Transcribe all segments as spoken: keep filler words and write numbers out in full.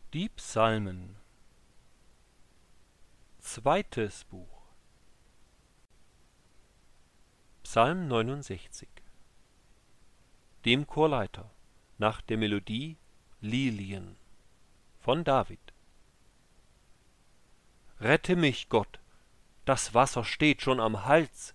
Die Psalmen. Zweites Buch. Psalm neunundsechzig. Dem Chorleiter nach der Melodie Lilien von David. Rette mich, Gott, das Wasser steht schon am Hals.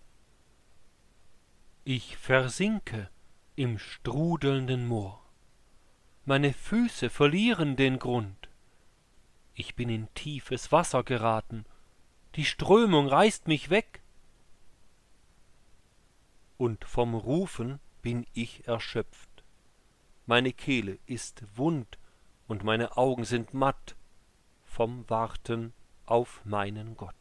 Ich versinke im strudelnden Moor. Meine Füße verlieren den Grund. Ich bin in tiefes Wasser geraten, die Strömung reißt mich weg. Und vom Rufen bin ich erschöpft. Meine Kehle ist wund und meine Augen sind matt vom Warten auf meinen Gott.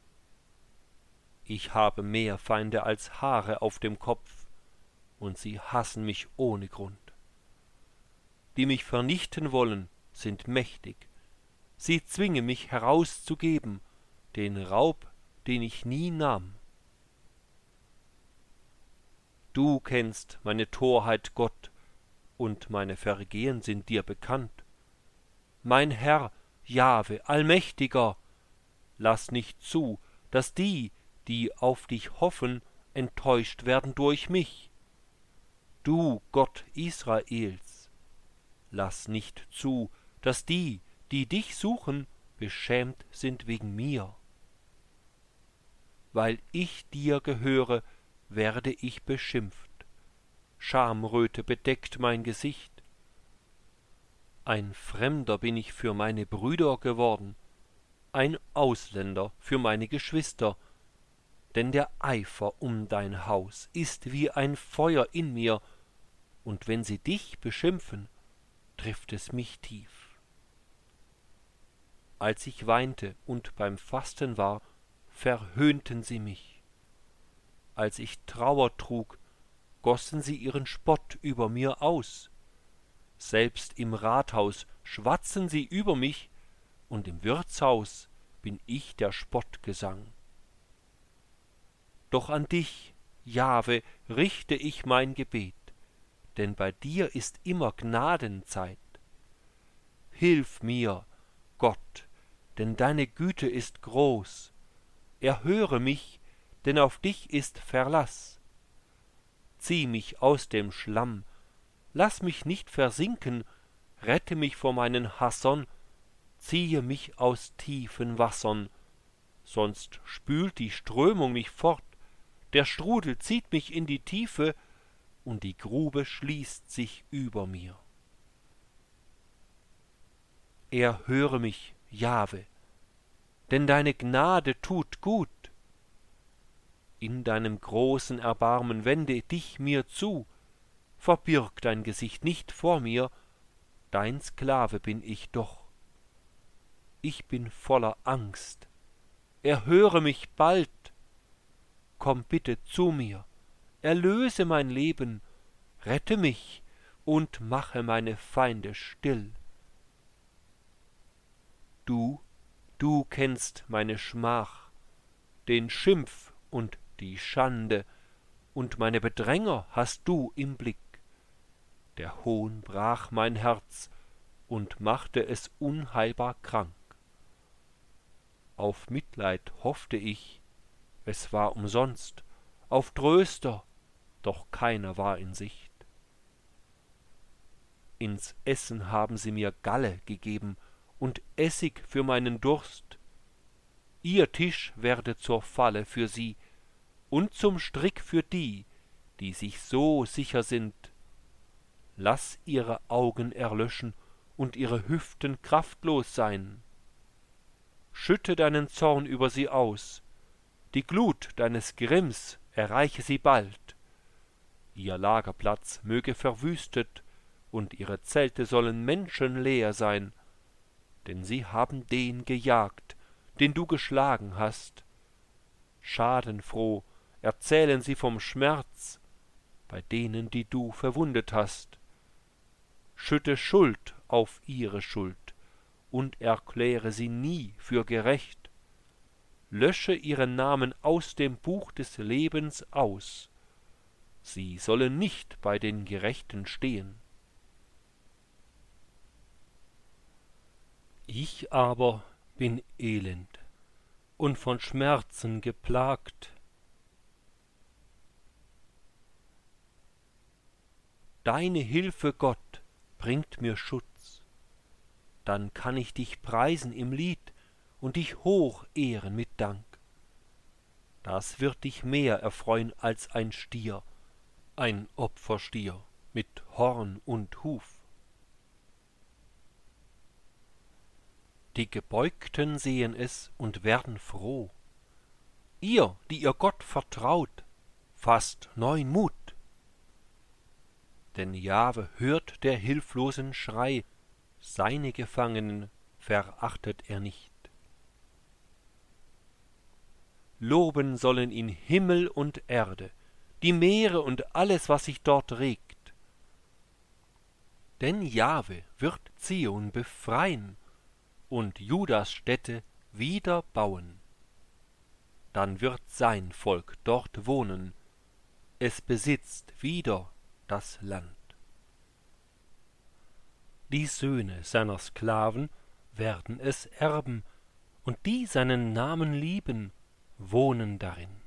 Ich habe mehr Feinde als Haare auf dem Kopf, und sie hassen mich ohne Grund. Die mich vernichten wollen, sind mächtig. Sie zwingen mich herauszugeben, den Raub, den ich nie nahm. Du kennst meine Torheit, Gott, und meine Vergehen sind dir bekannt. Mein Herr, Jahwe, Allmächtiger, lass nicht zu, dass die, die auf dich hoffen, enttäuscht werden durch mich. Du, Gott Israels, lass nicht zu, dass die, die dich suchen, beschämt sind wegen mir. Weil ich dir gehöre, werde ich beschimpft. Schamröte bedeckt mein Gesicht. Ein Fremder bin ich für meine Brüder geworden, ein Ausländer für meine Geschwister, denn der Eifer um dein Haus ist wie ein Feuer in mir, und wenn sie dich beschimpfen, trifft es mich tief. Als ich weinte und beim Fasten war, verhöhnten sie mich. Als ich Trauer trug, gossen sie ihren Spott über mir aus. Selbst im Rathaus schwatzen sie über mich, und im Wirtshaus bin ich der Spottgesang. Doch an dich, Jahwe, richte ich mein Gebet, denn bei dir ist immer Gnadenzeit. Hilf mir, Gott, denn deine Güte ist groß. Erhöre mich, denn auf dich ist Verlass. Zieh mich aus dem Schlamm, lass mich nicht versinken, rette mich vor meinen Hassern, ziehe mich aus tiefen Wassern, sonst spült die Strömung mich fort, der Strudel zieht mich in die Tiefe, und die Grube schließt sich über mir. Erhöre mich, Jahwe, denn deine Gnade tut gut. In deinem großen Erbarmen wende dich mir zu, verbirg dein Gesicht nicht vor mir, dein Sklave bin ich doch. Ich bin voller Angst, erhöre mich bald, komm bitte zu mir, erlöse mein Leben, rette mich und mache meine Feinde still. Du, du kennst meine Schmach, den Schimpf und die Schande, und meine Bedränger hast du im Blick. Der Hohn brach mein Herz und machte es unheilbar krank. Auf Mitleid hoffte ich, es war umsonst, auf Tröster, doch keiner war in Sicht. Ins Essen haben sie mir Galle gegeben und Essig für meinen Durst. Ihr Tisch werde zur Falle für sie und zum Strick für die, die sich so sicher sind. Lass ihre Augen erlöschen und ihre Hüften kraftlos sein. Schütte deinen Zorn über sie aus, die Glut deines Grimms erreiche sie bald. Ihr Lagerplatz möge verwüstet, und ihre Zelte sollen menschenleer sein, denn sie haben den gejagt, den du geschlagen hast. Schadenfroh erzählen sie vom Schmerz, bei denen, die du verwundet hast. Schütte Schuld auf ihre Schuld und erkläre sie nie für gerecht. Lösche ihren Namen aus dem Buch des Lebens aus. Sie sollen nicht bei den Gerechten stehen. Ich aber bin elend und von Schmerzen geplagt. Deine Hilfe, Gott, bringt mir Schutz. Dann kann ich dich preisen im Lied und dich hoch ehren mit Dank. Das wird dich mehr erfreuen als ein Stier, ein Opferstier mit Horn und Huf. Die Gebeugten sehen es und werden froh. Ihr, die ihr Gott vertraut, fasst neuen Mut. Denn Jahwe hört der Hilflosen Schrei, seine Gefangenen verachtet er nicht. Loben sollen ihn Himmel und Erde, die Meere und alles, was sich dort regt. Denn Jahwe wird Zion befreien und Judas Städte wieder bauen. Dann wird sein Volk dort wohnen, es besitzt wieder das Land. Die Söhne seiner Sklaven werden es erben, und die seinen Namen lieben, wohnen darin.